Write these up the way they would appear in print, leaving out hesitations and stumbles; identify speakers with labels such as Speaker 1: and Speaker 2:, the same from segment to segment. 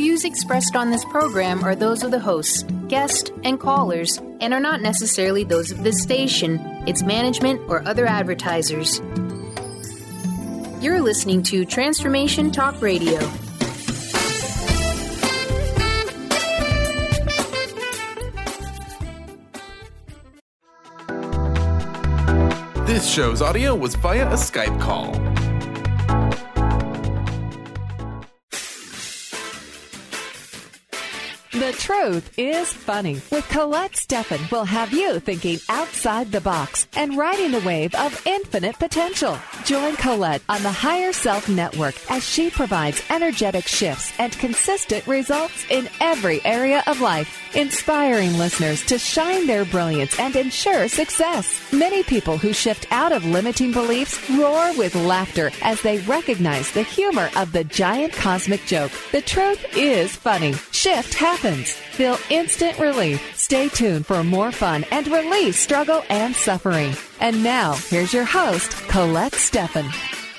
Speaker 1: views expressed on this program are those of the hosts, guests, and callers, and are not necessarily those of this station, its management, or other advertisers. You're listening to Transformation Talk Radio.
Speaker 2: This show's audio was via a Skype call.
Speaker 3: The Truth is Funny with Colette Steffen will have you thinking outside the box and riding the wave of infinite potential. Join Colette on the Higher Self Network as she provides energetic shifts and consistent results in every area of life, inspiring listeners to shine their brilliance and ensure success. Many people who shift out of limiting beliefs roar with laughter as they recognize the humor of the giant cosmic joke. The truth is funny. Shift happens. Feel instant relief. Stay tuned for more fun and release struggle and suffering. And now, here's your host, Colette Steffen.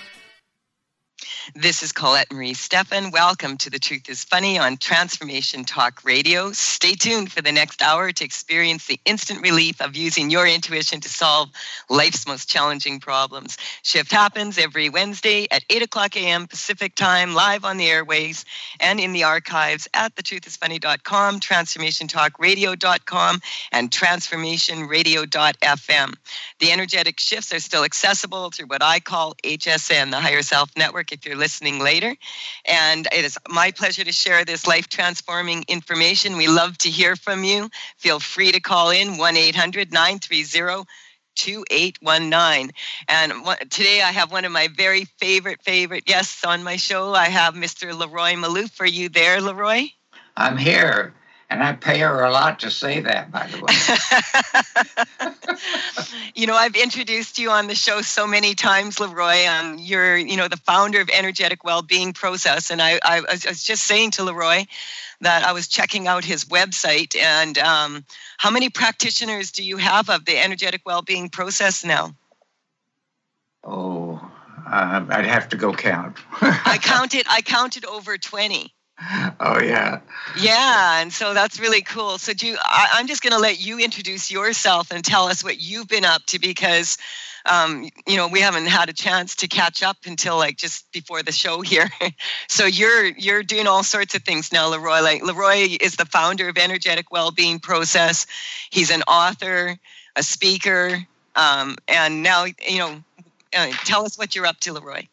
Speaker 4: This is Colette Marie Steffen. Welcome to The Truth is Funny on Transformation Talk Radio. Stay tuned for the next hour to experience the instant relief of using your intuition to solve life's most challenging problems. Shift happens every Wednesday at 8 o'clock a.m. Pacific Time, live on the airways and in the archives at thetruthisfunny.com, transformationtalkradio.com, and transformationradio.fm. The energetic shifts are still accessible through what I call HSN, the Higher Self Network, if you're listening later. And it is my pleasure to share this life-transforming information. We love to hear from you. Feel free to call in 1-800-930-2819. And today I have one of my very favorite guests on my show. I have Mr. Leroy Maloof. Are you there, Leroy?
Speaker 5: I'm here. And I pay her a lot to say that, by the way.
Speaker 4: You know, I've introduced you on the show so many times, Leroy. You're, the founder of Energetic Wellbeing Process. And I was just saying to Leroy that I was checking out his website. And how many practitioners do you have of the Energetic Wellbeing Process now?
Speaker 5: Oh, I'd have to go count.
Speaker 4: I counted over 20.
Speaker 5: Oh, yeah.
Speaker 4: Yeah, and so that's really cool. So I'm just going to let you introduce yourself and tell us what you've been up to because, we haven't had a chance to catch up until like just before the show here. So you're doing all sorts of things now, Leroy. Like Leroy is the founder of Energetic Wellbeing Process. He's an author, a speaker, and now, tell us what you're up to, Leroy.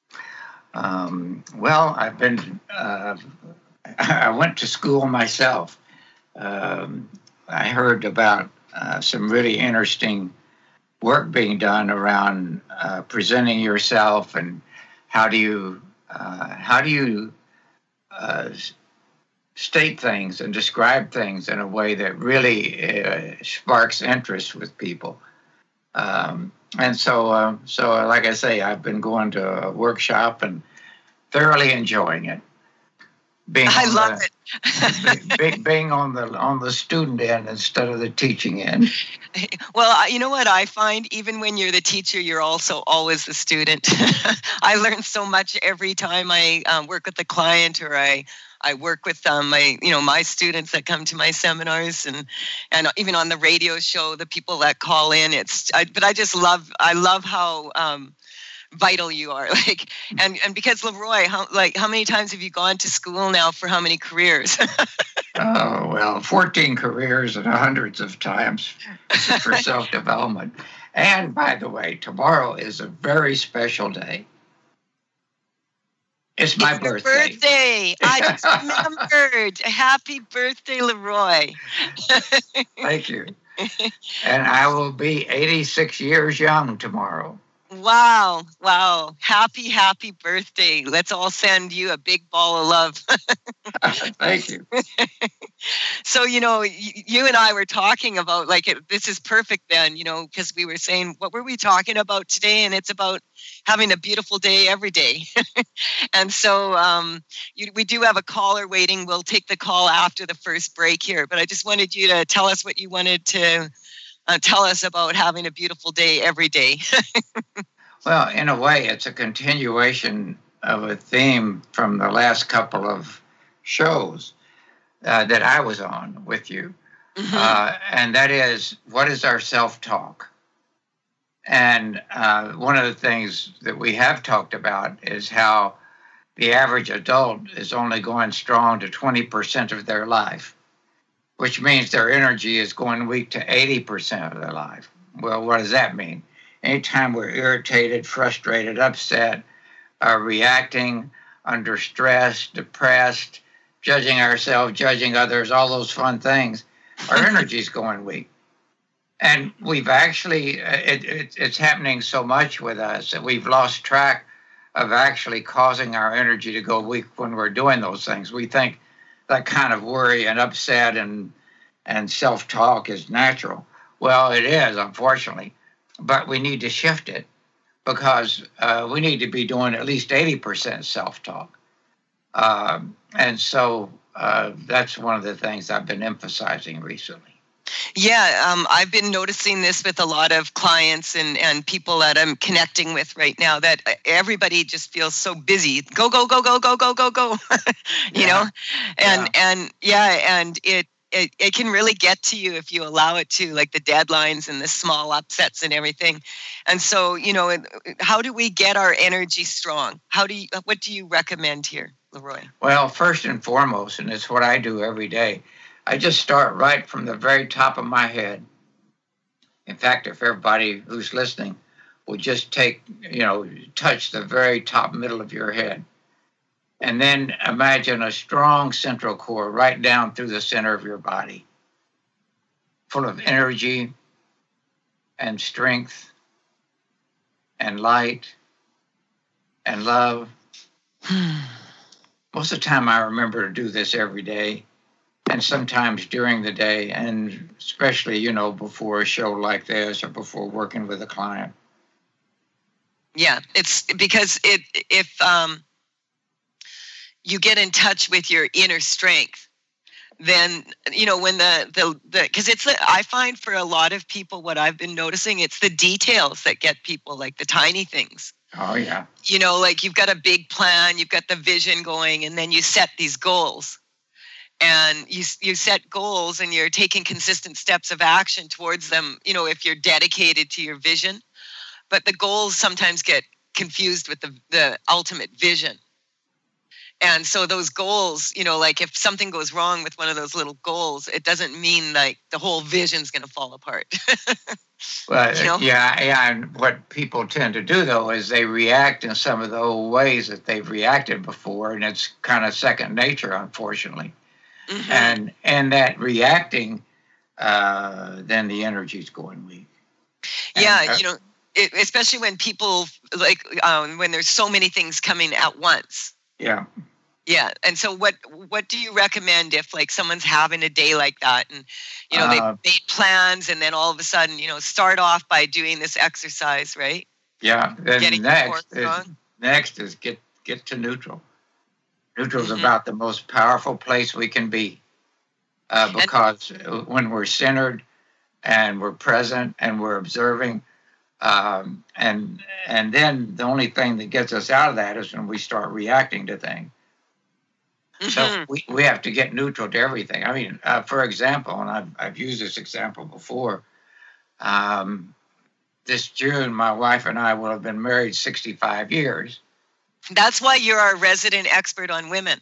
Speaker 5: Well, I've been, I went to school myself. I heard about some really interesting work being done around presenting yourself and how do you state things and describe things in a way that really sparks interest with people. And so, like I say, I've been going to a workshop and thoroughly enjoying it.
Speaker 4: I love it.
Speaker 5: Being on the student end instead of the teaching end.
Speaker 4: Well, you know what I find? Even when you're the teacher, you're also always the student. I learn so much every time I work with a client or I work with my students that come to my seminars and even on the radio show, the people that call in. But I love how vital you are. And because Leroy, how many times have you gone to school now for how many careers?
Speaker 5: Oh, well, 14 careers and hundreds of times for self-development. And by the way, tomorrow is a very special day. It's my birthday.
Speaker 4: I just remembered. Happy birthday, Leroy.
Speaker 5: Thank you. And I will be 86 years young tomorrow.
Speaker 4: Wow. Happy birthday. Let's all send you a big ball of love.
Speaker 5: Thank you.
Speaker 4: So, you and I were talking about, this is perfect then, because we were saying, what were we talking about today? And it's about having a beautiful day every day. And so we do have a caller waiting. We'll take the call after the first break here. But I just wanted you to tell us what you wanted to tell us about having a beautiful day every day.
Speaker 5: Well, in a way, it's a continuation of a theme from the last couple of shows that I was on with you. And that is, what is our self-talk? And one of the things that we have talked about is how the average adult is only going strong to 20% of their life, which means their energy is going weak to 80% of their life. Well, what does that mean? Anytime we're irritated, frustrated, upset, reacting, under stress, depressed, judging ourselves, judging others, all those fun things, our energy is going weak. And we've actually, it's happening so much with us that we've lost track of actually causing our energy to go weak when we're doing those things. We think that kind of worry and upset and self-talk is natural. Well, it is, unfortunately, but we need to shift it because we need to be doing at least 80% self-talk. And so that's one of the things I've been emphasizing recently.
Speaker 4: Yeah, I've been noticing this with a lot of clients and people that I'm connecting with right now, that everybody just feels so busy. Go, go, go, go, go, go, go, go. you know? And it can really get to you if you allow it to, like the deadlines and the small upsets and everything. And so, you know, how do we get our energy strong? What do you recommend here, Leroy?
Speaker 5: Well, first and foremost, and it's what I do every day, I just start right from the very top of my head. In fact, if everybody who's listening will just touch the very top middle of your head, and then imagine a strong central core right down through the center of your body, full of energy and strength and light and love. Most of the time I remember to do this every day, and sometimes during the day, and especially, you know, before a show like this or before working with a client.
Speaker 4: Yeah, it's because if you get in touch with your inner strength, then, you know, when because I find for a lot of people, what I've been noticing, it's the details that get people, like the tiny things.
Speaker 5: Oh, yeah.
Speaker 4: You know, like you've got a big plan, you've got the vision going, and then you set these goals. And you set goals and you're taking consistent steps of action towards them, you know, if you're dedicated to your vision. But the goals sometimes get confused with the ultimate vision. And so those goals, you know, like if something goes wrong with one of those little goals, it doesn't mean like the whole vision's going to fall apart.
Speaker 5: Well,
Speaker 4: you know?
Speaker 5: Yeah. And what people tend to do, though, is they react in some of the old ways that they've reacted before. And it's kind of second nature, unfortunately. Mm-hmm. And that reacting, then the energy's going weak.
Speaker 4: Yeah, you know, especially when people when there's so many things coming at once.
Speaker 5: Yeah.
Speaker 4: Yeah, and so what do you recommend if like someone's having a day like that, and you know they've made plans, and then all of a sudden, you know, start off by doing this exercise, right?
Speaker 5: Yeah. Then next is get to neutral. Neutral is about the most powerful place we can be, because when we're centered and we're present and we're observing, and then the only thing that gets us out of that is when we start reacting to things. Mm-hmm. So we have to get neutral to everything. I mean, for example, and I've used this example before, this June, my wife and I will have been married 65 years.
Speaker 4: That's why you're our resident expert on women.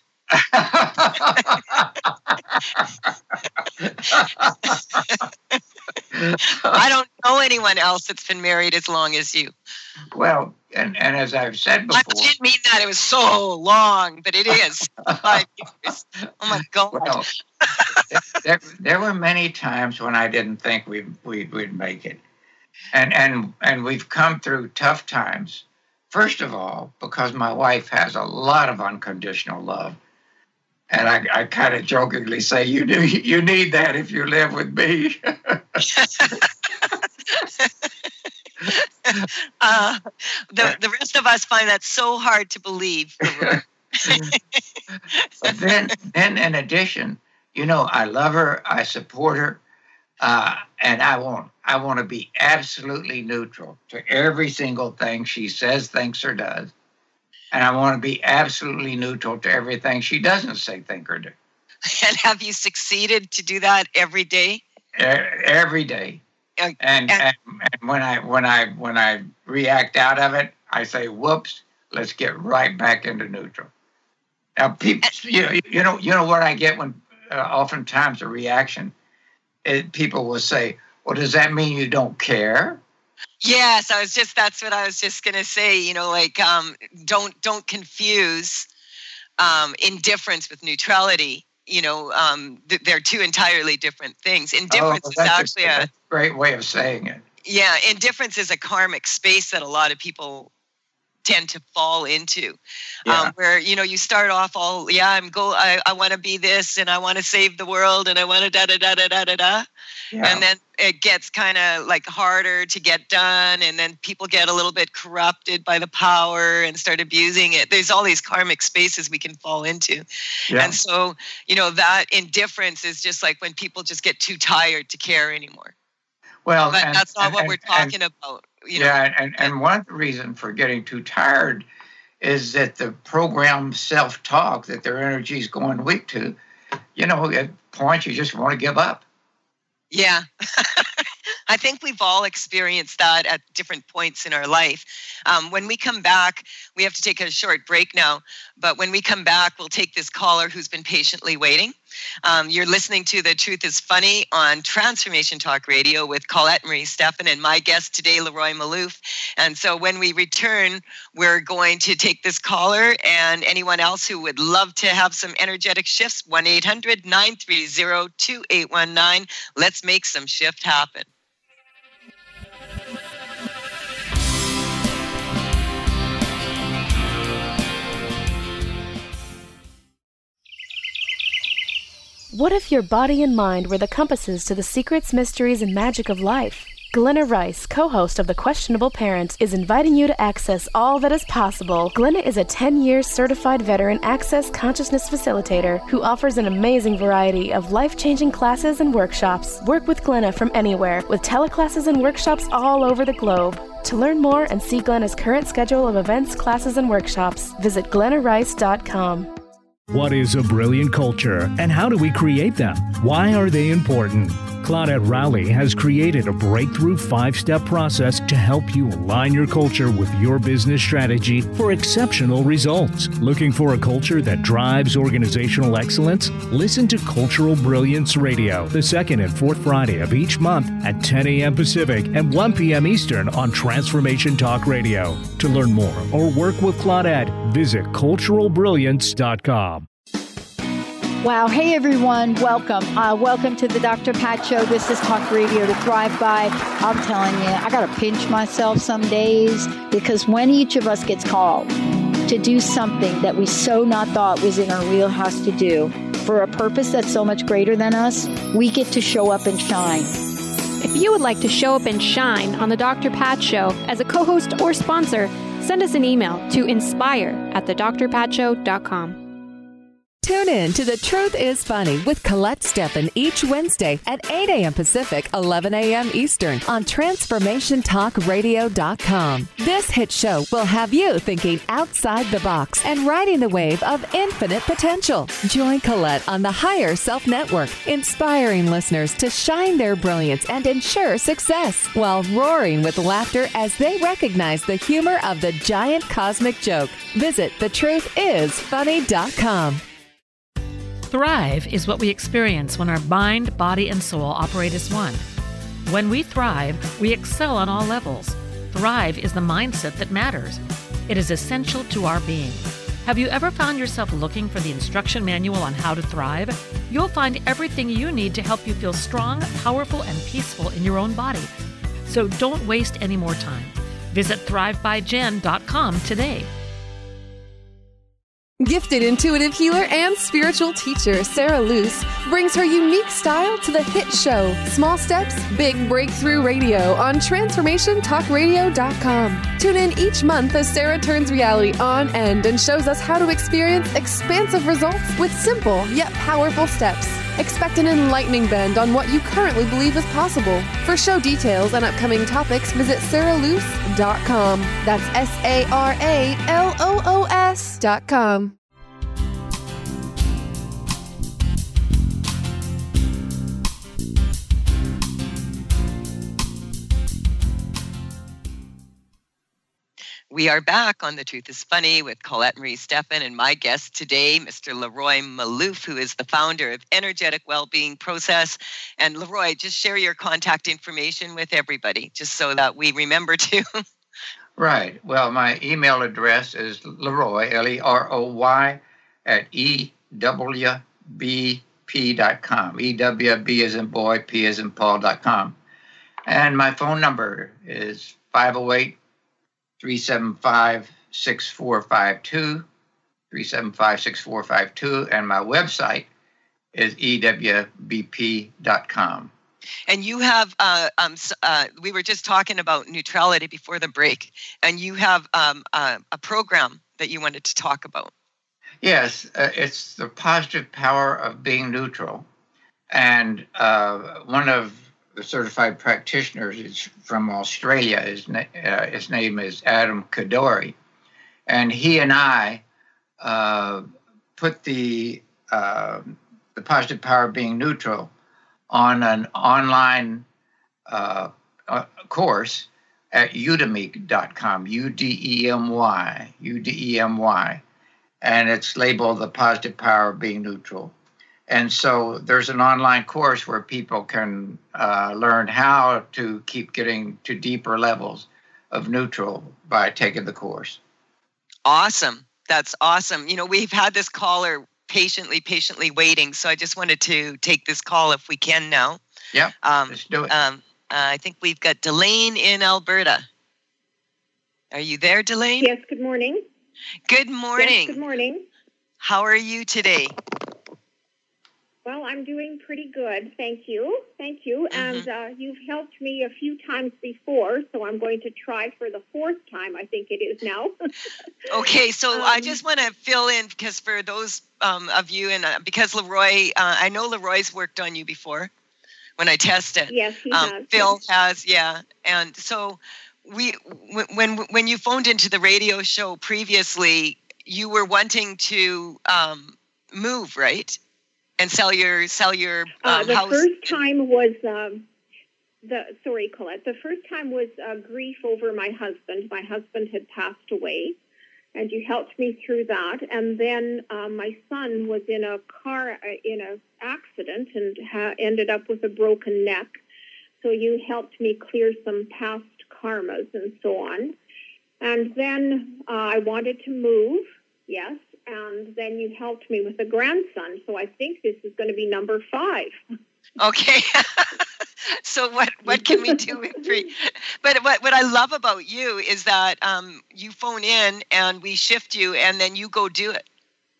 Speaker 4: I don't know anyone else that's been married as long as you.
Speaker 5: Well, and as I've said before,
Speaker 4: I didn't mean that it was so long, but it is 5 years. Oh my God!
Speaker 5: Well, there were many times when I didn't think we'd make it, and we've come through tough times. First of all, because my wife has a lot of unconditional love. And I kind of jokingly say, you need that if you live with me.
Speaker 4: The rest of us find that so hard to believe.
Speaker 5: But then in addition, you know, I love her, I support her, and I want to be absolutely neutral to every single thing she says, thinks, or does. and I want to be absolutely neutral to everything she doesn't say, think, or do.
Speaker 4: And have you succeeded to do that every day?
Speaker 5: Every day. And when I react out of it, I say, "Whoops, let's get right back into neutral." Now, people, you know what I get when oftentimes a reaction, people will say, "Well, does that mean you don't care?"
Speaker 4: Yes, that's what I was just going to say. Don't confuse indifference with neutrality. They're two entirely different things. Indifference is actually a
Speaker 5: great way of saying it.
Speaker 4: Yeah, indifference is a karmic space that a lot of people tend to fall into, where you start off I want to be this, and I want to save the world, and I want to da da da da da da da, and then it gets kind of like harder to get done, and then people get a little bit corrupted by the power and start abusing it. There's all these karmic spaces we can fall into, and so that indifference is just like when people just get too tired to care anymore.
Speaker 5: Well,
Speaker 4: but that's not what we're talking about.
Speaker 5: And one reason for getting too tired is that the programmed self-talk that their energy is going weak to, at points you just want to give up.
Speaker 4: Yeah. I think we've all experienced that at different points in our life. When we come back, we have to take a short break now, but when we come back, we'll take this caller who's been patiently waiting. You're listening to The Truth is Funny on Transformation Talk Radio with Colette Marie Stephan and my guest today, Leroy Maloof. And so when we return, we're going to take this caller and anyone else who would love to have some energetic shifts, 1-800-930-2819. Let's make some shift happen.
Speaker 6: What if your body and mind were the compasses to the secrets, mysteries, and magic of life? Glenna Rice, co-host of The Questionable Parent, is inviting you to access all that is possible. Glenna is a 10-year certified veteran access consciousness facilitator who offers an amazing variety of life-changing classes and workshops. Work with Glenna from anywhere with teleclasses and workshops all over the globe. To learn more and see Glenna's current schedule of events, classes, and workshops, visit glennarice.com.
Speaker 7: What is a brilliant culture, and how do we create them? Why are they important? Claudette Rowley has created a breakthrough 5-step process to help you align your culture with your business strategy for exceptional results. Looking for a culture that drives organizational excellence? Listen to Cultural Brilliance Radio, the second and fourth Friday of each month at 10 a.m. Pacific and 1 p.m. Eastern on Transformation Talk Radio. To learn more or work with Claudette, visit culturalbrilliance.com.
Speaker 8: Wow. Hey, everyone. Welcome. Welcome to the Dr. Pat Show. This is Talk Radio to Thrive By. I'm telling you, I got to pinch myself some days because when each of us gets called to do something that we so not thought was in our wheelhouse to do for a purpose that's so much greater than us, we get to show up and shine.
Speaker 9: If you would like to show up and shine on the Dr. Pat Show as a co-host or sponsor, send us an email to inspire@thedrpatshow.com.
Speaker 3: Tune in to The Truth is Funny with Colette Stephan each Wednesday at 8 a.m. Pacific, 11 a.m. Eastern on TransformationTalkRadio.com. This hit show will have you thinking outside the box and riding the wave of infinite potential. Join Colette on the Higher Self Network, inspiring listeners to shine their brilliance and ensure success while roaring with laughter as they recognize the humor of the giant cosmic joke. Visit thetruthisfunny.com.
Speaker 10: Thrive is what we experience when our mind, body, and soul operate as one. When we thrive, we excel on all levels. Thrive is the mindset that matters. It is essential to our being. Have you ever found yourself looking for the instruction manual on how to thrive? You'll find everything you need to help you feel strong, powerful, and peaceful in your own body. So don't waste any more time. Visit thrivebyjen.com today.
Speaker 11: Gifted intuitive healer and spiritual teacher Sarah Luce brings her unique style to the hit show Small Steps, Big Breakthrough Radio on TransformationTalkRadio.com. Tune in each month as Sarah turns reality on end and shows us how to experience expansive results with simple yet powerful steps. Expect an enlightening bend on what you currently believe is possible. For show details and upcoming topics, visit saraloos.com. That's SARALOOS.com.
Speaker 4: We are back on The Truth is Funny with Colette Marie Steffen and my guest today, Mr. Leroy Maloof, who is the founder of Energetic Wellbeing Process. And Leroy, just share your contact information with everybody, just so that we remember to.
Speaker 5: Right. Well, my email address is Leroy, Leroy, at EWBP.com. EWB as in boy, P as in Paul.com. And my phone number is 508 375-6452, 375-6452, and my website is ewbp.com.
Speaker 4: And you have, we were just talking about neutrality before the break, and you have a program that you wanted to talk about.
Speaker 5: Yes, it's the positive power of being neutral. And one of the certified practitioners is from Australia. His name is Adam Kadori. And he and I put the positive power of being neutral on an online course at udemy.com, Udemy. And it's labeled The Positive Power of Being Neutral. And so there's an online course where people can learn how to keep getting to deeper levels of neutral by taking the course.
Speaker 4: Awesome. That's awesome. You know, we've had this caller patiently waiting. So I just wanted to take this call if we can now.
Speaker 5: Yeah, let's do it.
Speaker 4: I think we've got Delane in Alberta. Are you there, Delane?
Speaker 12: Yes, good morning.
Speaker 4: Good morning.
Speaker 12: Yes, good morning.
Speaker 4: How are you today?
Speaker 12: Well, I'm doing pretty good. Thank you. Mm-hmm. And you've helped me a few times before, so I'm going to try for the fourth time, I think it is now.
Speaker 4: Okay, so I just want to fill in, because for those of you, and because Leroy, I know Leroy's worked on you before when I tested.
Speaker 12: Yes, he has.
Speaker 4: Phil has, yeah. And so when you phoned into the radio show previously, you were wanting to move, right? And sell your house.
Speaker 12: The first time was sorry, Colette. The first time was grief over my husband. My husband had passed away, and you helped me through that. And then my son was in a car in an accident and ended up with a broken neck. So you helped me clear some past karmas and so on. And then I wanted to move. Yes. And then you helped me with a grandson. So I think this is going to be number 5.
Speaker 4: Okay. So what can we do with 3? But what I love about you is that you phone in and we shift you and then you go do it.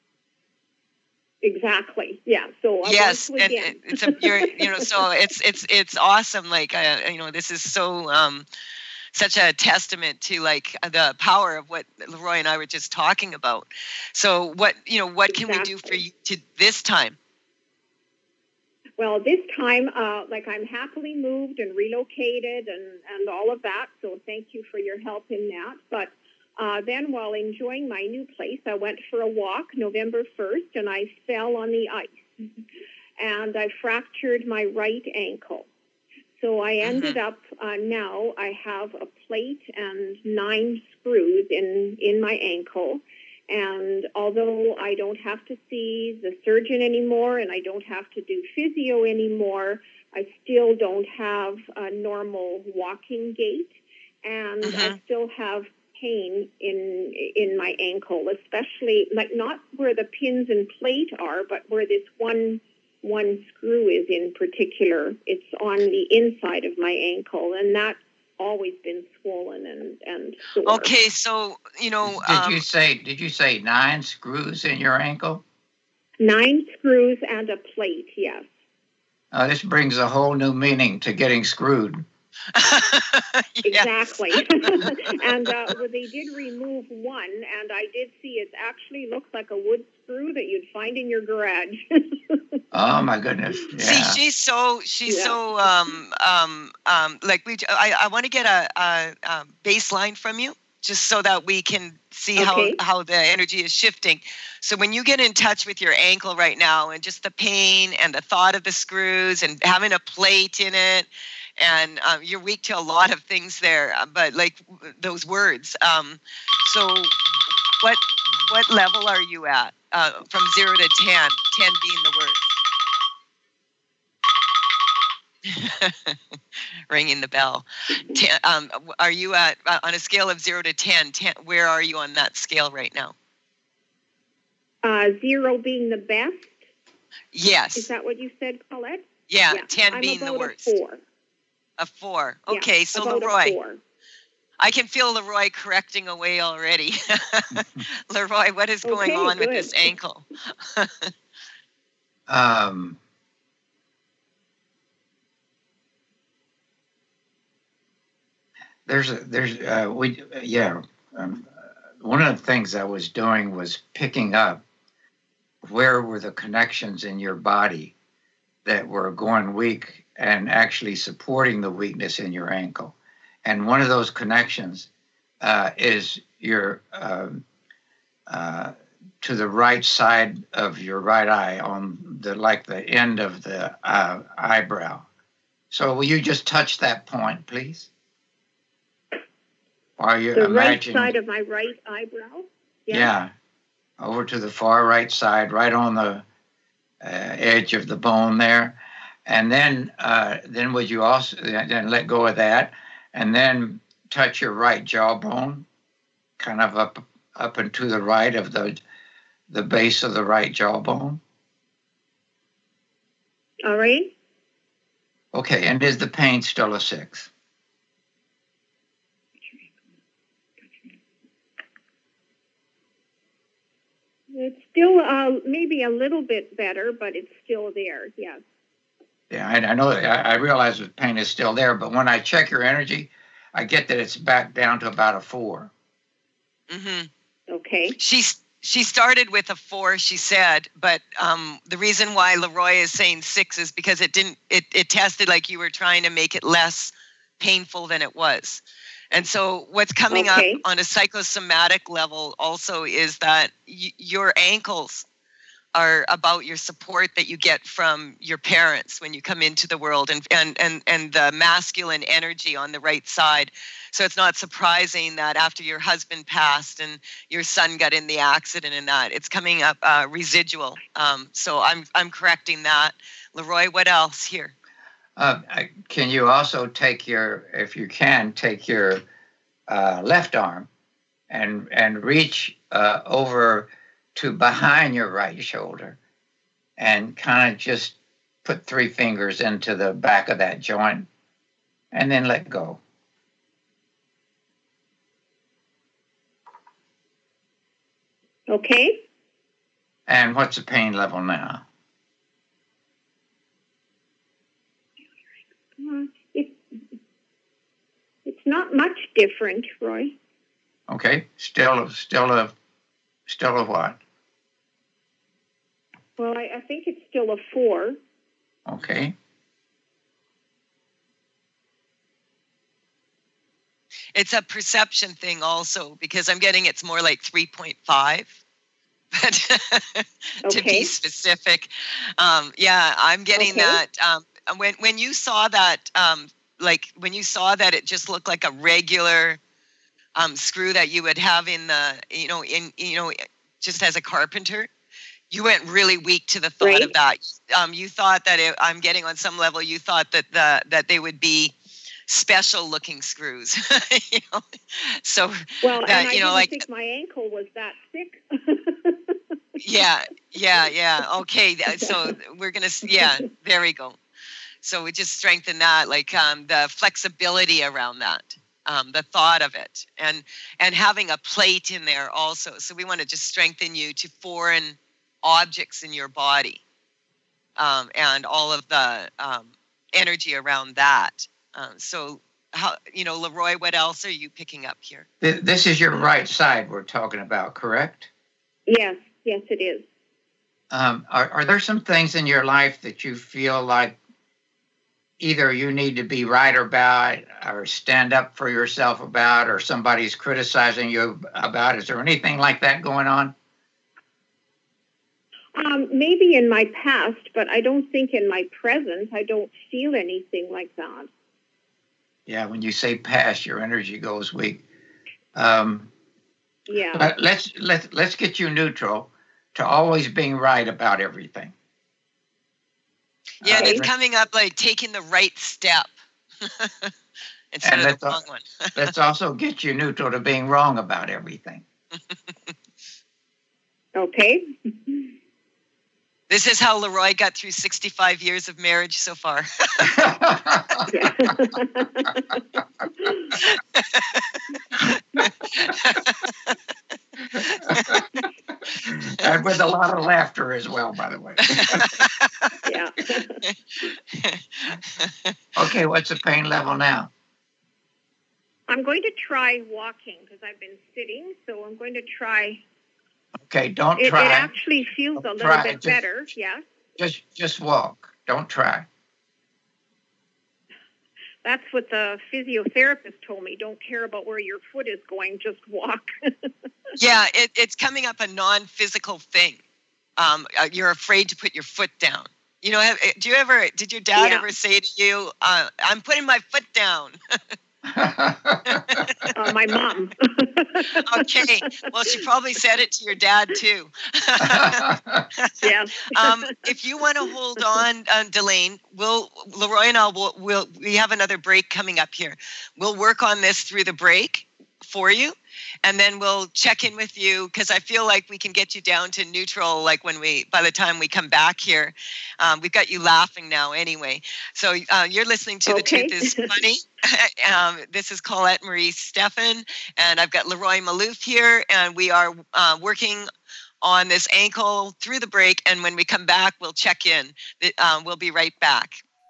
Speaker 12: Exactly. Yeah. So
Speaker 4: yes, and it's so it's awesome. Like this is so such a testament to like the power of what Leroy and I were just talking about. So what can we do for you to this time?
Speaker 12: Well, this time, I'm happily moved and relocated and all of that. So thank you for your help in that. But then while enjoying my new place, I went for a walk November 1st and I fell on the ice and I fractured my right ankle. So I ended up, now I have a plate and 9 screws in my ankle. And although I don't have to see the surgeon anymore and I don't have to do physio anymore, I still don't have a normal walking gait. And I still have pain in my ankle, especially like not where the pins and plate are, but where this one screw is in particular. It's on the inside of my ankle, and that's always been swollen and sore.
Speaker 4: Okay, so
Speaker 5: did you say 9 screws in your ankle?
Speaker 12: 9 screws and a plate, yes.
Speaker 5: This brings a whole new meaning to getting screwed.
Speaker 12: Exactly. And they did remove one, and I did see it actually looks like a wood screw that you'd find in your garage.
Speaker 5: Oh my goodness! Yeah.
Speaker 4: See, she's so like I want to get a baseline from you, just so that we can see how the energy is shifting. So when you get in touch with your ankle right now, and just the pain and the thought of the screws and having a plate in it, and you're weak to a lot of things there, but like those words. So what level are you at from 0 to 10? 10 being the word. Ringing the bell. Are you at on a scale of 0 to 10? Where are you on that scale right now?
Speaker 12: 0 being the best.
Speaker 4: Yes.
Speaker 12: Is that what you said, Colette?
Speaker 4: Yeah. 10 being the worst. A 4. Okay, so Leroy. I can feel Leroy correcting away already. Leroy, what is going on with this ankle?
Speaker 5: One of the things I was doing was picking up where were the connections in your body that were going weak and actually supporting the weakness in your ankle. And one of those connections is your to the right side of your right eye, on the end of the eyebrow. So will you just touch that point, please? While you
Speaker 12: the right side of my right eyebrow?
Speaker 5: Yeah. Over to the far right side, right on the edge of the bone there. And then would you also then let go of that, and then touch your right jawbone, kind of up and to the right of the base of the right jawbone.
Speaker 12: All right.
Speaker 5: Okay, and is the pain still a 6?
Speaker 12: It's still maybe a little bit better, but it's still there, yes.
Speaker 5: Yeah, I know. I realize the pain is still there, but when I check your energy, I get that it's back down to about a 4.
Speaker 4: Mm-hmm.
Speaker 12: Okay.
Speaker 4: She started with a 4, she said, but the reason why Leroy is saying 6 is because it tested like you were trying to make it less painful than it was. And so what's coming up on a psychosomatic level also is that your ankles are about your support that you get from your parents when you come into the world, and the masculine energy on the right side. So it's not surprising that after your husband passed and your son got in the accident and that, it's coming up residual. So I'm correcting that. Leroy, what else here?
Speaker 5: Can you also take your left arm and reach over to behind your right shoulder and kind of just put 3 fingers into the back of that joint and then let go.
Speaker 12: Okay.
Speaker 5: And what's the pain level now?
Speaker 12: It's not much different, Roy.
Speaker 5: Okay. Still a what?
Speaker 12: Well, I think it's still a 4.
Speaker 5: Okay.
Speaker 4: It's a perception thing also, because I'm getting it's more like 3.5. But to be specific, I'm getting that. When you saw that, when you saw that, it just looked like a regular screw that you would have in the, just as a carpenter. You went really weak to the thought of that. You thought that I'm getting on some level. You thought that they would be special looking screws. So
Speaker 12: well, that, and I didn't think my ankle was that thick.
Speaker 4: Yeah. Okay, so we're gonna. Yeah, there we go. So we just strengthen that, like the flexibility around that. The thought of it, and having a plate in there also. So we want to just strengthen you to foreign objects in your body, and all of the energy around that. So how, Leroy, what else are you picking up here?
Speaker 5: This is your right side we're talking about, correct?
Speaker 12: Yes, it is.
Speaker 5: Are there some things in your life that you feel like either you need to be right about or stand up for yourself about, or somebody's criticizing you about? Is there anything like that going on?
Speaker 12: Maybe in my past, but I don't think in my present. I don't feel anything like that.
Speaker 5: Yeah, when you say past, your energy goes weak.
Speaker 12: Yeah.
Speaker 5: But let's get you neutral to always being right about everything.
Speaker 4: Yeah, and it's coming up like taking the right step instead of the wrong one.
Speaker 5: Let's also get you neutral to being wrong about everything.
Speaker 12: Okay.
Speaker 4: This is how Leroy got through 65 years of marriage so far.
Speaker 5: And with a lot of laughter as well, by the way.
Speaker 12: Yeah.
Speaker 5: Okay, what's the pain level now?
Speaker 12: I'm going to try walking because I've been sitting, so I'm going to try.
Speaker 5: Okay, don't try.
Speaker 12: It actually feels a little bit better, yeah.
Speaker 5: Just walk. Don't try.
Speaker 12: That's what the physiotherapist told me. Don't care about where your foot is going, just walk.
Speaker 4: Yeah, it's coming up a non-physical thing. You're afraid to put your foot down. You know, did your dad ever say to you, I'm putting my foot down?
Speaker 12: My mom.
Speaker 4: Okay. Well, she probably said it to your dad too.
Speaker 12: Yes.
Speaker 4: If you want to hold on, Delane, Leroy and I we have another break coming up here. We'll work on this through the break for you. And then we'll check in with you because I feel like we can get you down to neutral. Like by the time we come back here, we've got you laughing now anyway. So you're listening to The Truth is Funny. This is Colette Marie Steffen, and I've got Leroy Maloof here, and we are working on this ankle through the break. And when we come back, we'll check in. We'll be right back.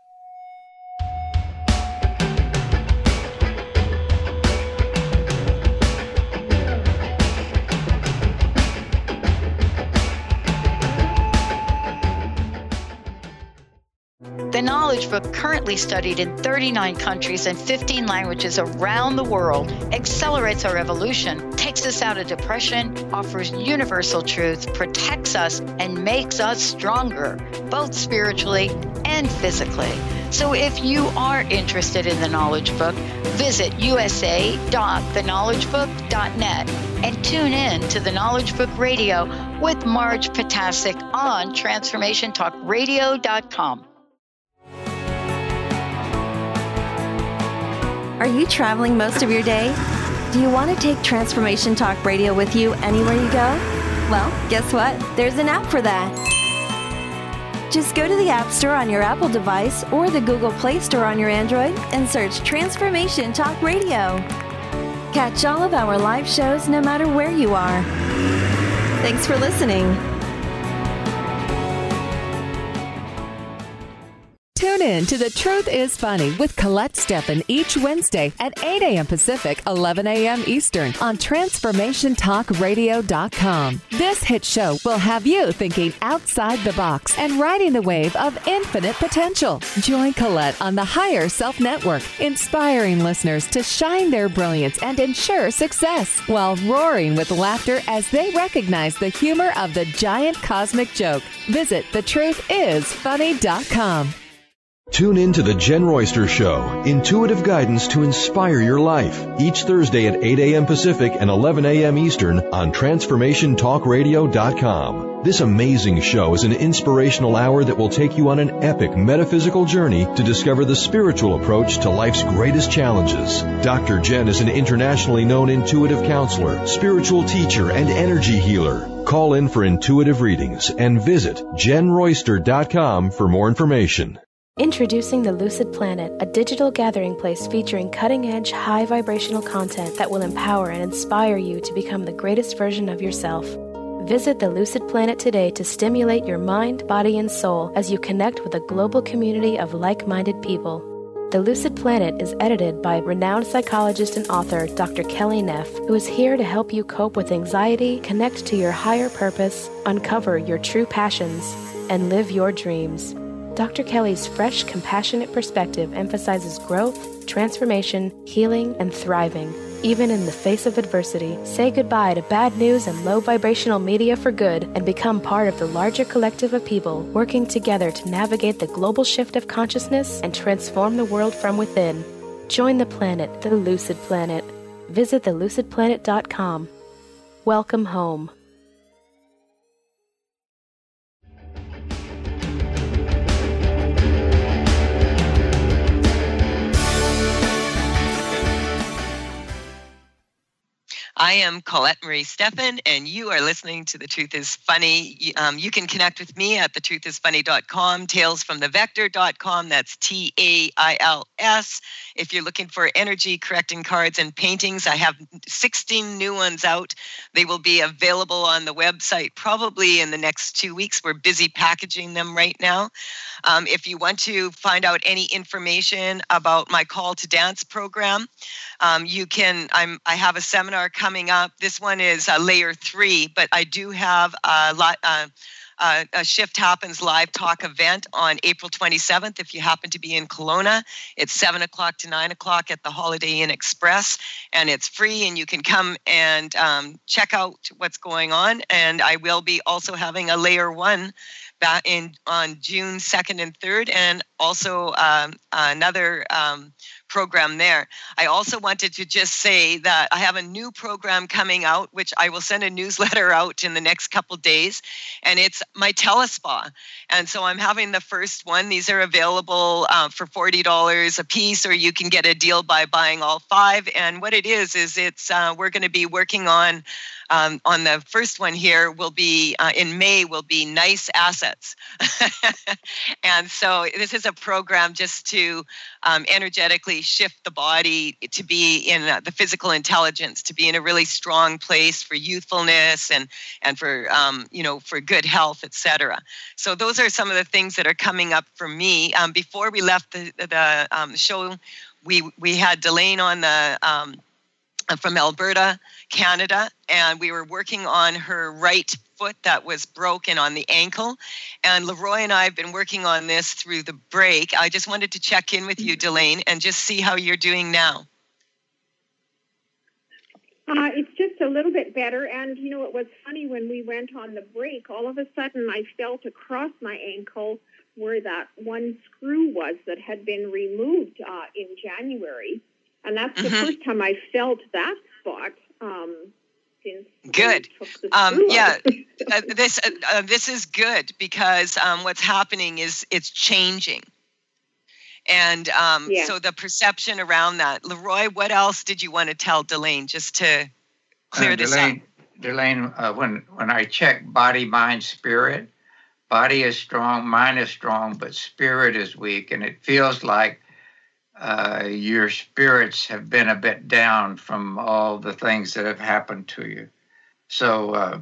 Speaker 8: The Knowledge Book, currently studied in 39 countries and 15 languages around the world, accelerates our evolution, takes us out of depression, offers universal truth, protects us, and makes us stronger, both spiritually and physically. So if you are interested in the Knowledge Book, visit usa.theknowledgebook.net and tune in to the Knowledge Book Radio with Marge Potasic on TransformationTalkRadio.com.
Speaker 13: Are you traveling most of your day? Do you want to take Transformation Talk Radio with you anywhere you go? Well, guess what? There's an app for that. Just go to the App Store on your Apple device or the Google Play Store on your Android and search Transformation Talk Radio. Catch all of our live shows no matter where you are. Thanks for listening.
Speaker 3: Tune in to The Truth is Funny with Colette Steffen each Wednesday at 8 a.m. Pacific, 11 a.m. Eastern on TransformationTalkRadio.com. This hit show will have you thinking outside the box and riding the wave of infinite potential. Join Colette on the Higher Self Network, inspiring listeners to shine their brilliance and ensure success while roaring with laughter as they recognize the humor of the giant cosmic joke. Visit thetruthисfunny.com.
Speaker 14: Tune in to The Jen Royster Show, intuitive guidance to inspire your life, each Thursday at 8 a.m. Pacific and 11 a.m. Eastern on TransformationTalkRadio.com. This amazing show is an inspirational hour that will take you on an epic metaphysical journey to discover the spiritual approach to life's greatest challenges. Dr. Jen is an internationally known intuitive counselor, spiritual teacher, and energy healer. Call in for intuitive readings and visit JenRoyster.com for more information.
Speaker 6: Introducing the Lucid Planet, a digital gathering place featuring cutting-edge, high-vibrational content that will empower and inspire you to become the greatest version of yourself. Visit the Lucid Planet today to stimulate your mind, body, and soul as you connect with a global community of like-minded people. The Lucid Planet is edited by renowned psychologist and author Dr. Kelly Neff, who is here to help you cope with anxiety, connect to your higher purpose, uncover your true passions, and live your dreams. Dr. Kelly's fresh, compassionate perspective emphasizes growth, transformation, healing, and thriving. Even in the face of adversity, say goodbye to bad news and low vibrational media for good and become part of the larger collective of people working together to navigate the global shift of consciousness and transform the world from within. Join the planet, the Lucid Planet. Visit thelucidplanet.com. Welcome home.
Speaker 4: I am Colette Marie Steffen, and you are listening to The Truth is Funny. You can connect with me at thetruthisfunny.com, talesfromthevector.com. That's TAILS. If you're looking for energy correcting cards and paintings, I have 16 new ones out. They will be available on the website probably in the next 2 weeks. We're busy packaging them right now. If you want to find out any information about my Call to Dance program, you can. I have a seminar coming up. This one is layer 3, but I do have a Shift Happens live talk event on April 27th. If you happen to be in Kelowna, it's 7 o'clock to 9 o'clock at the Holiday Inn Express, and it's free, and you can come and check out what's going on. And I will be also having a layer 1 back on June 2nd and 3rd, and also another program there. I also wanted to just say that I have a new program coming out, which I will send a newsletter out in the next couple days, and it's my telespa. And so I'm having the first one. These are available for $40 a piece, or you can get a deal by buying all 5. And what it is it's we're going to be working on the first one here will be in May will be nice assets. And so this is a program just to energetically shift the body to be in the physical intelligence, to be in a really strong place for youthfulness and for for good health, etc. So those are some of the things that are coming up for me. Before we left the show, we had Delane on the from Alberta, Canada, and we were working on her right foot that was broken on the ankle. And Leroy and I have been working on this through the break. I just wanted to check in with you, Delane, and just see how you're doing now.
Speaker 12: It's just a little bit better. And, it was funny when we went on the break, all of a sudden I felt across my ankle where that one screw was that had been removed in January. And that's the first time I felt that spot since.
Speaker 4: Good. This is good because what's happening is it's changing. And so the perception around that. Leroy, what else did you want to tell Delane just to clear this up?
Speaker 5: Delane, when I check body, mind, spirit, body is strong, mind is strong, but spirit is weak. And it feels like your spirits have been a bit down from all the things that have happened to you. So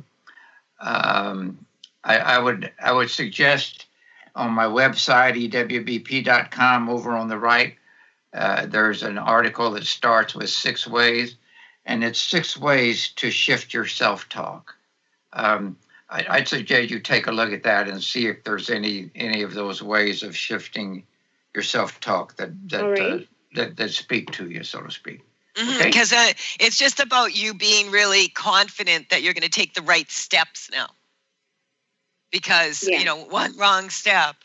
Speaker 5: I would suggest on my website, ewbp.com, over on the right, there's an article that starts with 6 ways, and it's 6 ways to shift your self-talk. I'd suggest you take a look at that and see if there's any of those ways of shifting your self-talk that speak to you, so to speak.
Speaker 4: Because it's just about you being really confident that you're going to take the right steps now. Because, one wrong step,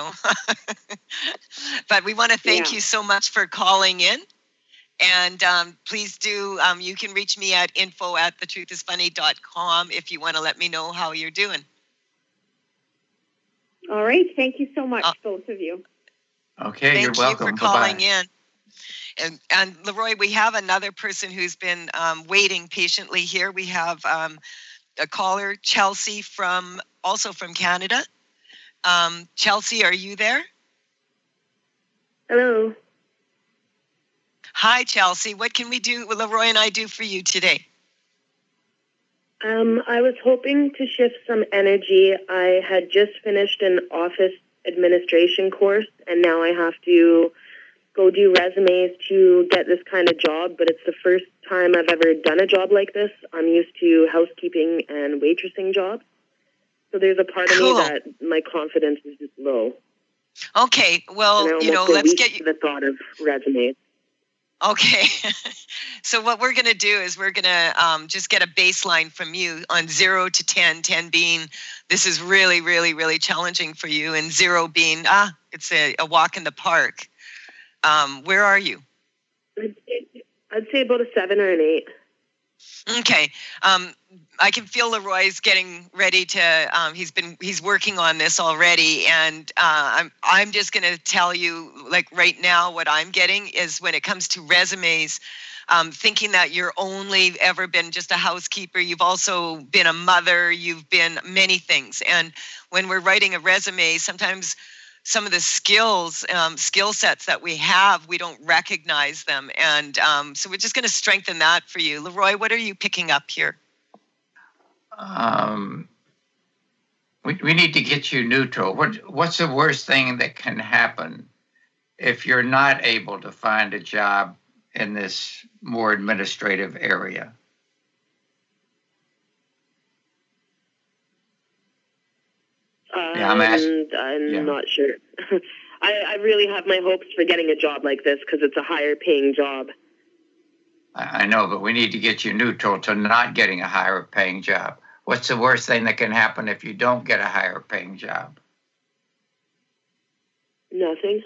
Speaker 4: But we want to thank you so much for calling in. And please do, you can reach me at info@thetruthisfunny.com if you want to let me know how you're doing.
Speaker 12: All right. Thank you so much, both of you.
Speaker 5: Okay, you're welcome.
Speaker 4: Thank you for calling in. And Leroy, we have another person who's been waiting patiently here. We have a caller, Chelsea, also from Canada. Chelsea, are you there?
Speaker 15: Hello.
Speaker 4: Hi, Chelsea. What can Leroy and I do for you today?
Speaker 15: I was hoping to shift some energy. I had just finished an office administration course, and now I have to go do resumes to get this kind of job, but it's the first time I've ever done a job like this. I'm used to housekeeping and waitressing jobs. So there's a part of me that my confidence is just low.
Speaker 4: Okay, well, let's get you
Speaker 15: the thought of resumes.
Speaker 4: Okay. So what we're going to do is we're going to just get a baseline from you on 0 to 10, 10 being this is really, really, really challenging for you, and 0 being, it's a walk in the park. Where are you?
Speaker 15: I'd say about a 7 or an 8.
Speaker 4: Okay. I can feel Leroy's getting ready to, he's working on this already. And I'm just going to tell you, like right now, what I'm getting is when it comes to resumes, thinking that you're only ever been just a housekeeper. You've also been a mother. You've been many things. And when we're writing a resume, sometimes some of the skill sets that we have, we don't recognize them. And so we're just going to strengthen that for you. Leroy, what are you picking up here?
Speaker 5: We need to get you neutral. What's the worst thing that can happen if you're not able to find a job in this more administrative area?
Speaker 15: I'm not sure. I really have my hopes for getting a job like this because it's a higher paying job.
Speaker 5: I know, but we need to get you neutral to not getting a higher paying job. What's the worst thing that can happen if you don't get a higher paying job?
Speaker 15: Nothing.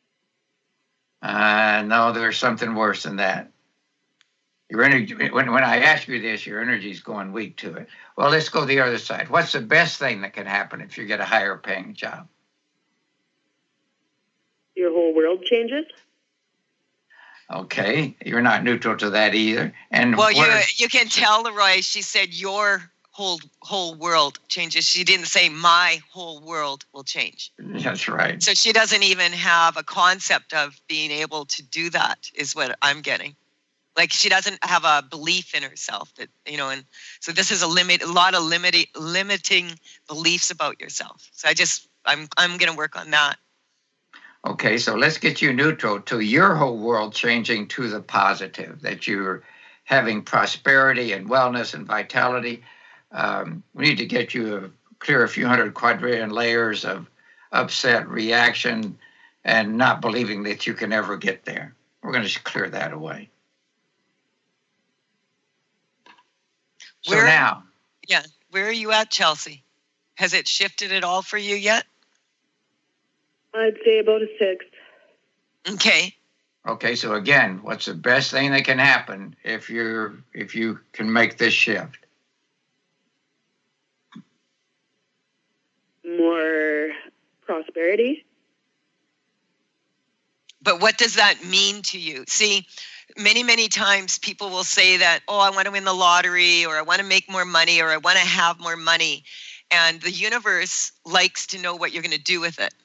Speaker 5: No, there's something worse than that. Your energy, when I ask you this, your energy's going weak to it. Well, let's go the other side. What's the best thing that can happen if you get a higher paying job?
Speaker 15: Your whole world changes.
Speaker 5: Okay, you're not neutral to that either. And
Speaker 4: well, you can tell, Leroy. She said your whole world changes. She didn't say my whole world will change.
Speaker 5: That's right.
Speaker 4: So she doesn't even have a concept of being able to do that. Is what I'm getting. Like she doesn't have a belief in herself that, and so this is a lot of limiting beliefs about yourself. So I'm going to work on that.
Speaker 5: Okay, so let's get you neutral to your whole world changing to the positive, that you're having prosperity and wellness and vitality. We need to get you clear a few hundred quadrillion layers of upset reaction and not believing that you can ever get there. We're going to clear that away.
Speaker 4: Where are you at, Chelsea? Has it shifted at all for you yet?
Speaker 15: I'd say about a 6.
Speaker 5: Okay, so again, what's the best thing that can happen if you can make this shift?
Speaker 15: More prosperity.
Speaker 4: But what does that mean to you? See, many, many times people will say that, I want to win the lottery, or I want to make more money, or I want to have more money. And the universe likes to know what you're going to do with it.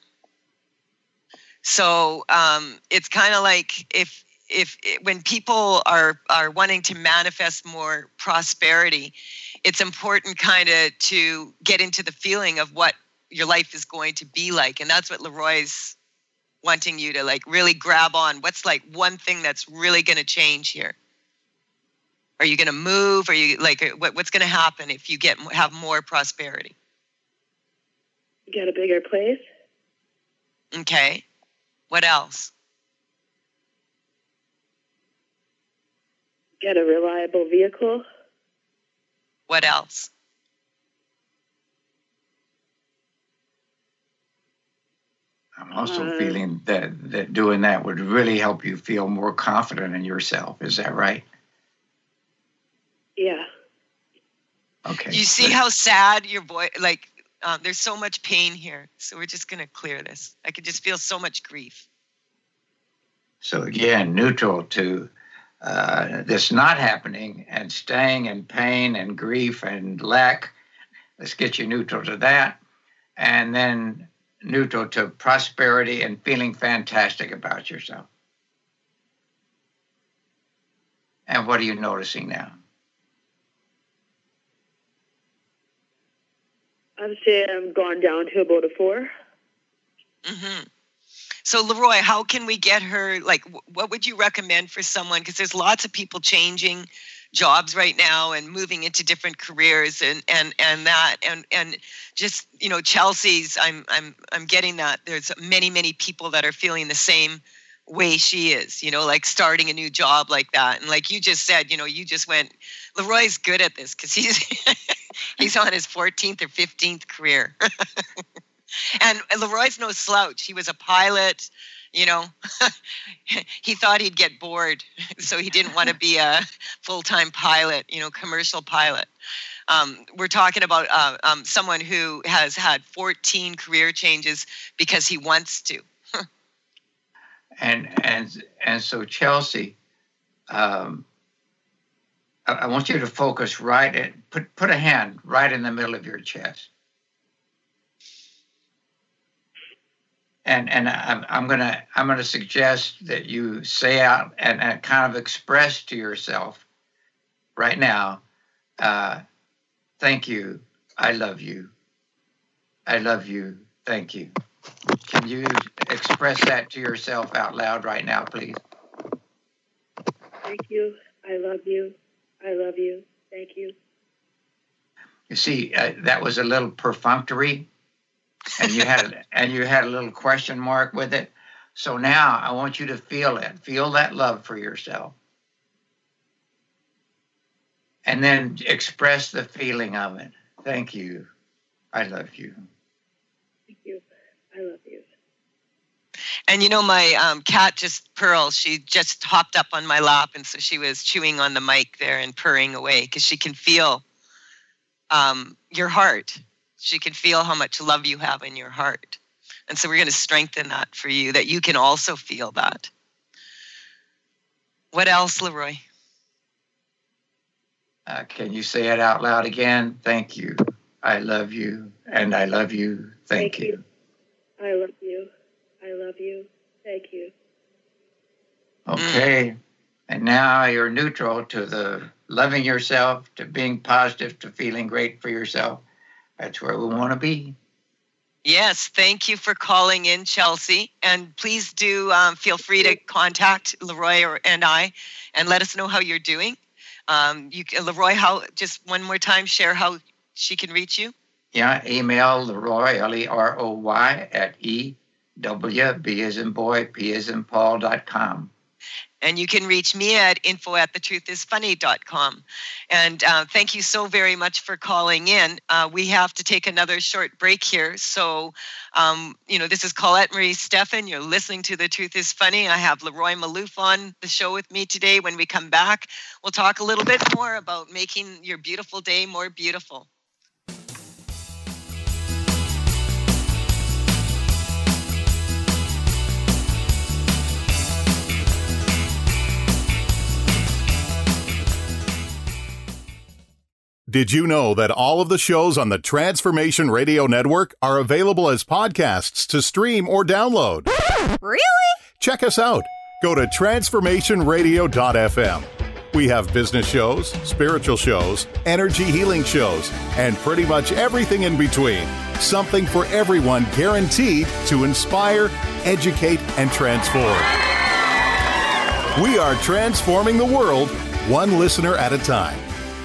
Speaker 4: So it's kind of like if when people are wanting to manifest more prosperity, it's important kind of to get into the feeling of what your life is going to be like. And that's what Leroy's wanting you to like really grab on. What's like one thing that's really going to change here? Are you going to move? Are you like what's going to happen if you have more prosperity?
Speaker 15: Get a bigger place.
Speaker 4: Okay. What else?
Speaker 15: Get a reliable vehicle.
Speaker 4: What else?
Speaker 5: I'm also feeling that doing that would really help you feel more confident in yourself. Is that right?
Speaker 15: Yeah.
Speaker 5: Okay.
Speaker 4: You see how sad your boy, there's so much pain here. So we're just going to clear this. I could just feel so much grief.
Speaker 5: So again, neutral to this not happening and staying in pain and grief and lack. Let's get you neutral to that. And then neutral to prosperity and feeling fantastic about yourself. And what are you noticing now?
Speaker 15: I'd say I've gone down to about a 4.
Speaker 4: Mm-hmm. So Leroy, how can we get her, like, what would you recommend for someone? Because there's lots of people changing jobs right now and moving into different careers and just, you know, Chelsea's, I'm getting that there's many people that are feeling the same way she is, you know, like starting a new job like that. And like you just said, you know, you just went, Leroy's good at this because he's on his 14th or 15th career. And Leroy's no slouch. He was a pilot, you know. He thought he'd get bored, so he didn't want to be a full-time pilot, you know, commercial pilot. We're talking about someone who has had 14 career changes because he wants to.
Speaker 5: And so Chelsea, I want you to focus right at put a hand right in the middle of your chest. And I'm gonna suggest that you say out and kind of express to yourself right now, thank you, I love you, thank you. Can you express that to yourself out loud right now, please?
Speaker 15: Thank you, I love you, thank you.
Speaker 5: You see, that was a little perfunctory. And you had a little question mark with it. So now I want you to feel it. Feel that love for yourself. And then express the feeling of it. Thank you. I love you.
Speaker 15: Thank you. I love you.
Speaker 4: And you know, my cat, Pearl, she just hopped up on my lap, and so she was chewing on the mic there and purring away because she can feel your heart. She can feel how much love you have in your heart. And so we're going to strengthen that for you, that you can also feel that. What else, Leroy?
Speaker 5: Can you say it out loud again? Thank you. I love you. And I love you. Thank you.
Speaker 15: I love you. I love you. Thank you.
Speaker 5: Okay. And now you're neutral to the loving yourself, to being positive, to feeling great for yourself. That's where we want to be.
Speaker 4: Yes, thank you for calling in, Chelsea. And please do feel free to contact Leroy and I and let us know how you're doing. Leroy, just one more time, share how she can reach you.
Speaker 5: Yeah, email Leroy, Leroy, at EW, as in boy, P as in Paul.com.
Speaker 4: And you can reach me at info@thetruthisfunny.com. And thank you so very much for calling in. We have to take another short break here. So, this is Colette Marie Stephan. You're listening to The Truth is Funny. I have Leroy Maloof on the show with me today. When we come back, we'll talk a little bit more about making your beautiful day more beautiful.
Speaker 16: Did you know that all of the shows on the Transformation Radio Network are available as podcasts to stream or download?
Speaker 17: Really?
Speaker 16: Check us out. Go to transformationradio.fm. We have business shows, spiritual shows, energy healing shows, and pretty much everything in between. Something for everyone, guaranteed to inspire, educate, and transform. We are transforming the world, one listener at a time.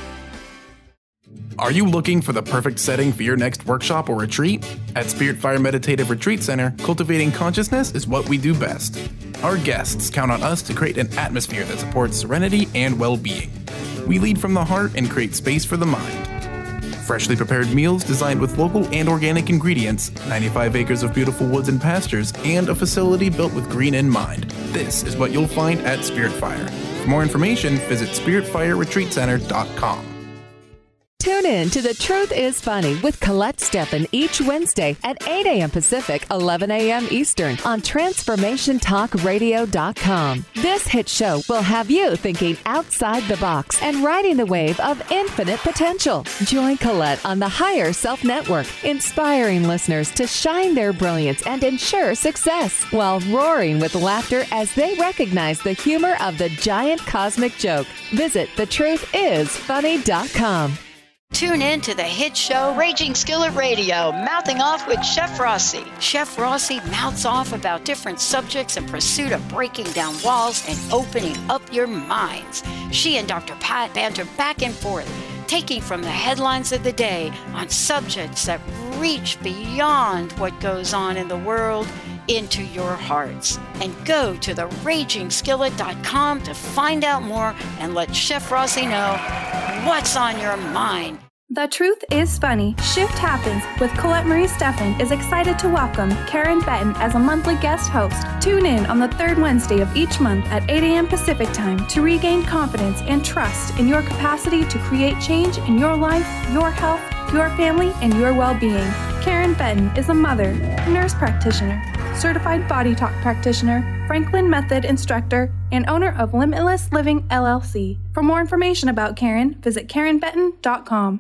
Speaker 2: Are you looking for the perfect setting for your next workshop or retreat? At Spirit Fire Meditative Retreat Center, cultivating consciousness is what we do best. Our guests count on us to create an atmosphere that supports serenity and well-being. We lead from the heart and create space for the mind. Freshly prepared meals designed with local and organic ingredients, 95 acres of beautiful woods and pastures, and a facility built with green in mind. This is what you'll find at Spirit Fire. For more information, visit spiritfireretreatcenter.com.
Speaker 3: Tune in to The Truth is Funny with Colette Stephan each Wednesday at 8 a.m. Pacific, 11 a.m. Eastern on TransformationTalkRadio.com. This hit show will have you thinking outside the box and riding the wave of infinite potential. Join Colette on the Higher Self Network, inspiring listeners to shine their brilliance and ensure success while roaring with laughter as they recognize the humor of the giant cosmic joke. Visit thetruthисfunny.com.
Speaker 17: Tune in to the hit show Raging Skillet Radio, Mouthing Off with Chef Rossi. Chef Rossi mouths off about different subjects in pursuit of breaking down walls and opening up your minds. She and Dr. Pat banter back and forth, taking from the headlines of the day on subjects that reach beyond what goes on in the world into your hearts. And go to theragingskillet.com to find out more and let Chef Rossi know what's on your mind.
Speaker 18: The Truth is Funny Shift Happens with Colette Marie Steffen is excited to welcome Karen Benton as a monthly guest host. Tune in on the third Wednesday of each month at 8 a.m. Pacific Time to regain confidence and trust in your capacity to create change in your life, your health, your family, and your well-being. Karen Benton is a mother, nurse practitioner, certified body talk practitioner, Franklin Method instructor, and owner of Limitless Living LLC. For more information about Karen, visit KarenBenton.com.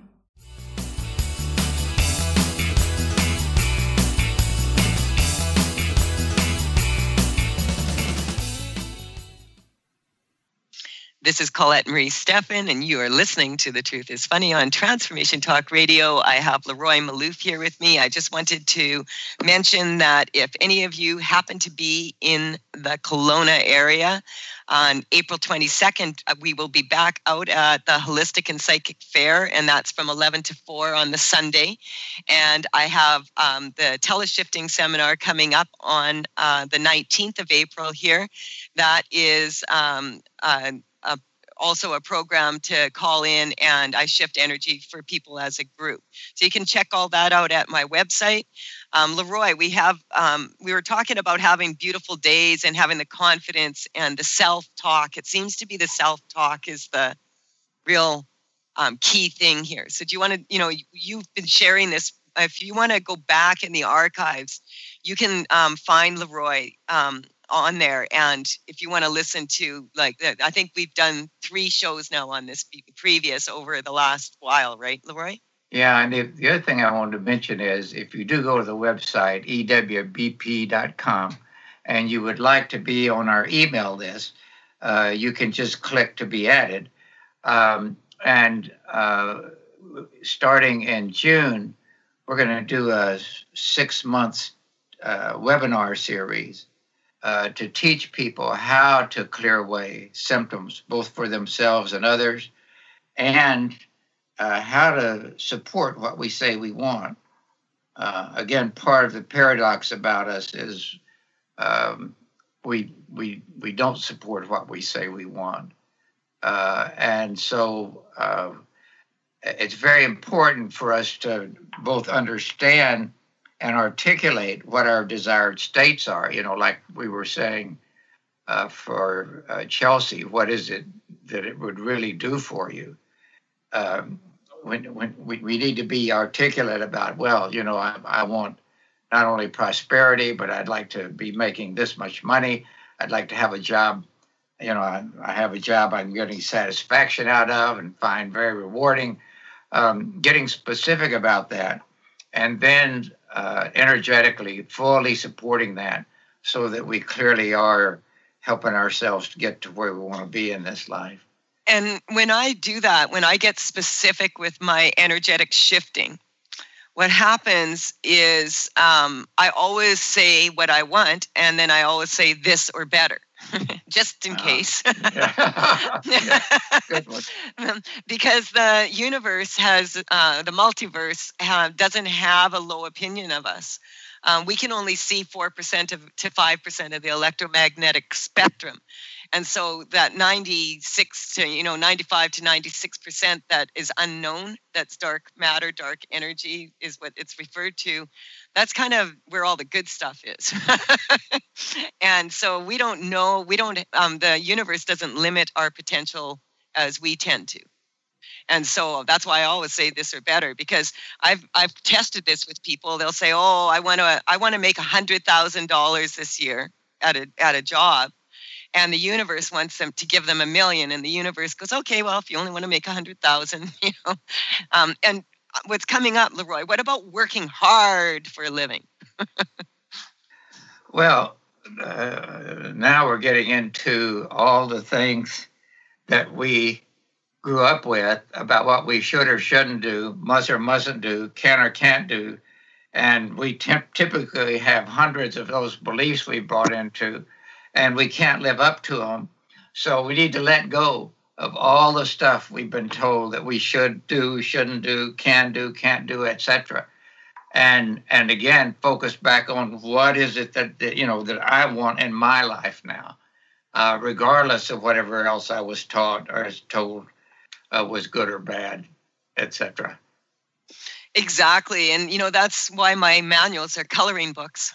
Speaker 4: This is Colette Marie Steffen, and you are listening to The Truth is Funny on Transformation Talk Radio. I have Leroy Maloof here with me. I just wanted to mention that if any of you happen to be in the Kelowna area, on April 22nd, we will be back out at the Holistic and Psychic Fair, and that's from 11 to 4 on the Sunday. And I have the Teleshifting Seminar coming up on the 19th of April here. That is also a program to call in, and I shift energy for people as a group. So you can check all that out at my website. Leroy, we were talking about having beautiful days and having the confidence and the self-talk. It seems to be the self-talk is the real key thing here. So do you want to, you've been sharing this. If you want to go back in the archives, you can find Leroy on there. And if you want to listen to, I think we've done 3 shows now on this previous over the last while, right, Leroy?
Speaker 5: Yeah, and the other thing I wanted to mention is if you do go to the website, ewbp.com, and you would like to be on our email list, you can just click to be added. Starting in June, we're going to do a 6-month webinar series to teach people how to clear away symptoms, both for themselves and others, and how to support what we say we want. Again, part of the paradox about us is we don't support what we say we want. And so it's very important for us to both understand and articulate what our desired states are. Like we were saying for Chelsea, what is it that it would really do for you? When we need to be articulate about, I want not only prosperity, but I'd like to be making this much money. I'd like to have a job. I have a job I'm getting satisfaction out of and find very rewarding. Getting specific about that, and then energetically, fully supporting that so that we clearly are helping ourselves to get to where we want to be in this life.
Speaker 4: And when I do that, when I get specific with my energetic shifting, what happens is I always say what I want, and then I always say this or better, just in case. Good one. Because the universe has, the multiverse doesn't have a low opinion of us. We can only see 4% to 5% of the electromagnetic spectrum. And so that 95 to 96% that is unknown, that's dark matter, dark energy is what it's referred to. That's kind of where all the good stuff is. And so we don't know, the universe doesn't limit our potential as we tend to. And so that's why I always say this or better, because I've tested this with people. They'll say, "Oh, I want to make $100,000 this year at a job," and the universe wants them to give them $1 million, and the universe goes, "Okay, well, if you only want to make 100,000, And what's coming up, Leroy? What about working hard for a living?
Speaker 5: Well, now we're getting into all the things that we grew up with about what we should or shouldn't do, must or mustn't do, can or can't do. And we typically have hundreds of those beliefs we brought into, and we can't live up to them. So we need to let go of all the stuff we've been told that we should do, shouldn't do, can do, can't do, etc. And again, focus back on what is it that I want in my life now, regardless of whatever else I was taught or told was good or bad, etc.
Speaker 4: Exactly. And, that's why my manuals are coloring books.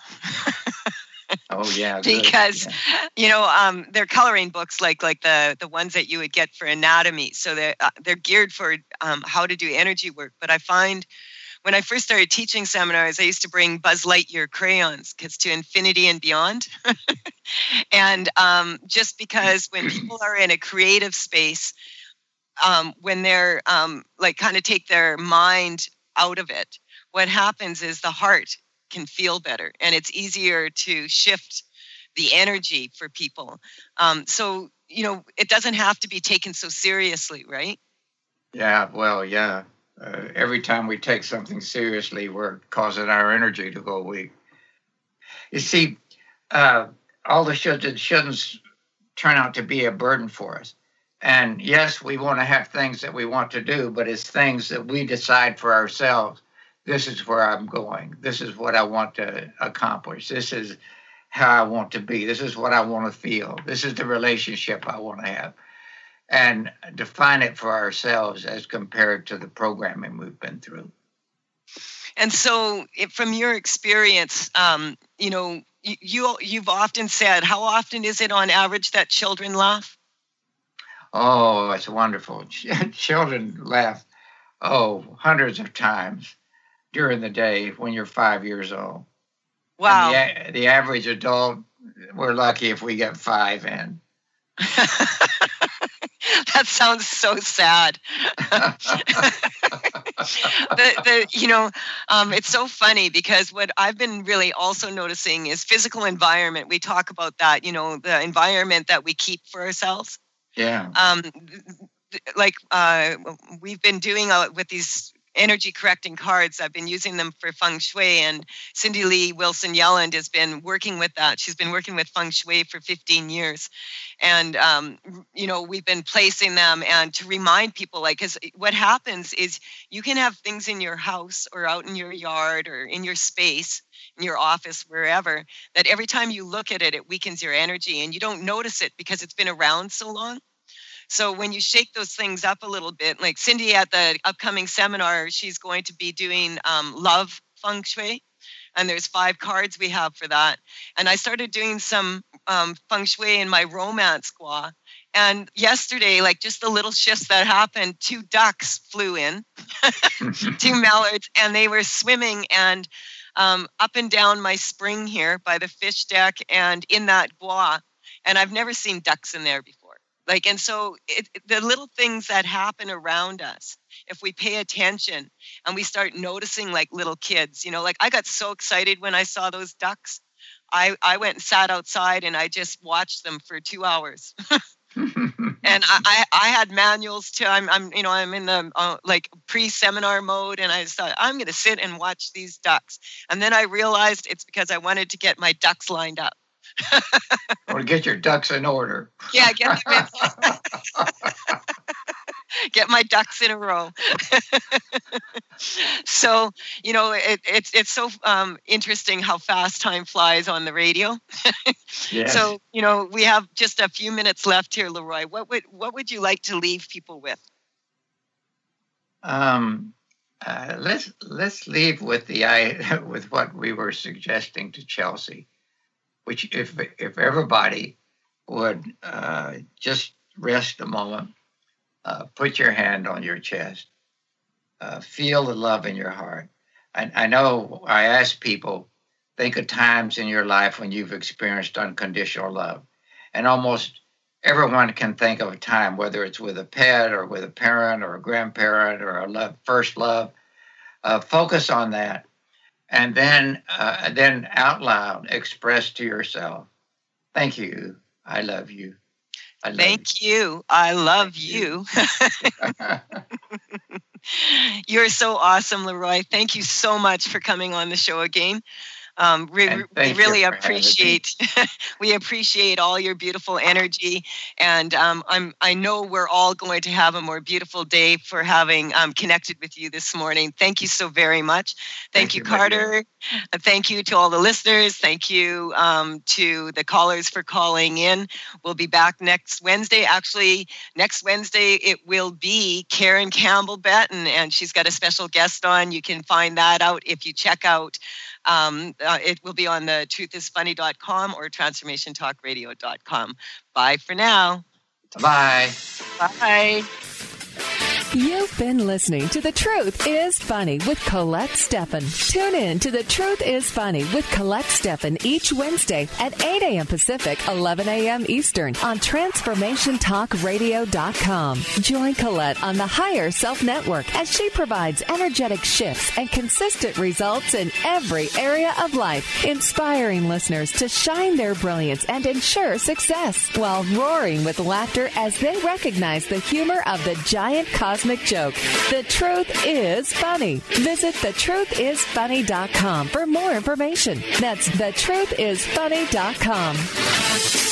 Speaker 5: Oh, yeah.
Speaker 4: Because, they're coloring books like the ones that you would get for anatomy. So they're geared for how to do energy work. But I find when I first started teaching seminars, I used to bring Buzz Lightyear crayons because to infinity and beyond. And just because when people are in a creative space, when they're kind of take their mind out of it, what happens is the heart can feel better and it's easier to shift the energy for people. So, it doesn't have to be taken so seriously, right?
Speaker 5: Yeah, well, yeah. Every time we take something seriously, we're causing our energy to go weak. You see, all the shoulds and shouldn'ts turn out to be a burden for us. And yes, we want to have things that we want to do, but it's things that we decide for ourselves. This is where I'm going. This is what I want to accomplish. This is how I want to be. This is what I want to feel. This is the relationship I want to have. And define it for ourselves as compared to the programming we've been through.
Speaker 4: And so from your experience, you've often said, how often is it on average that children laugh?
Speaker 5: Oh, it's wonderful. Children laugh, hundreds of times during the day when you're 5 years old.
Speaker 4: Wow.
Speaker 5: And the average adult, we're lucky if we get 5 in.
Speaker 4: That sounds so sad. It's so funny because what I've been really also noticing is physical environment. We talk about that, the environment that we keep for ourselves.
Speaker 5: Yeah.
Speaker 4: We've been doing with these energy correcting cards. I've been using them for feng shui, and Cindy Lee Wilson Yelland has been working with that. She's been working with feng shui for 15 years. And, we've been placing them and to remind people, because what happens is you can have things in your house or out in your yard or in your space, in your office, wherever, that every time you look at it, it weakens your energy and you don't notice it because it's been around so long. So when you shake those things up a little bit, like Cindy at the upcoming seminar, she's going to be doing love feng shui. And there's 5 cards we have for that. And I started doing some feng shui in my romance gua. And yesterday, just the little shifts that happened, 2 ducks flew in, 2 mallards, and they were swimming and up and down my spring here by the fish deck and in that gua. And I've never seen ducks in there before. And so the little things that happen around us, if we pay attention and we start noticing like little kids, I got so excited when I saw those ducks. I went and sat outside and I just watched them for 2 hours. And I had manuals too. I'm in the pre-seminar mode, and I just thought I'm going to sit and watch these ducks. And then I realized it's because I wanted to get my ducks lined up.
Speaker 5: Or get your ducks in order.
Speaker 4: Yeah, get my ducks in a row. So, it's so interesting how fast time flies on the radio.
Speaker 5: Yes.
Speaker 4: So, we have just a few minutes left here, Leroy. What would you like to leave people with?
Speaker 5: Let's leave with what we were suggesting to Chelsea. Which, if everybody would just rest a moment, put your hand on your chest, feel the love in your heart. I know I ask people, think of times in your life when you've experienced unconditional love. And almost everyone can think of a time, whether it's with a pet or with a parent or a grandparent or a first love. Focus on that. And then out loud, express to yourself, thank you, I love you.
Speaker 4: Thank you. I love you. You're so awesome, Leroy. Thank you so much for coming on the show again. We really appreciate we appreciate all your beautiful energy, and I know we're all going to have a more beautiful day for having connected with you this morning. Thank you so very much. Thank you, Carter. Thank you to all the listeners. Thank you to the callers for calling in. We'll be back next Wednesday. Actually, next Wednesday it will be Karen Campbell-Betton, and she's got a special guest on. You can find that out if you check out. It will be on the truthisfunny.com or transformationtalkradio.com. Bye for now.
Speaker 5: Bye.
Speaker 4: Bye.
Speaker 3: You've been listening to The Truth is Funny with Colette Steffen. Tune in to The Truth is Funny with Colette Steffen each Wednesday at 8 a.m. Pacific, 11 a.m. Eastern on TransformationTalkRadio.com. Join Colette on the Higher Self Network as she provides energetic shifts and consistent results in every area of life, inspiring listeners to shine their brilliance and ensure success while roaring with laughter as they recognize the humor of the giant cosmic joke. The Truth is Funny. Visit thetruthisfunny.com for more information. That's thetruthisfunny.com.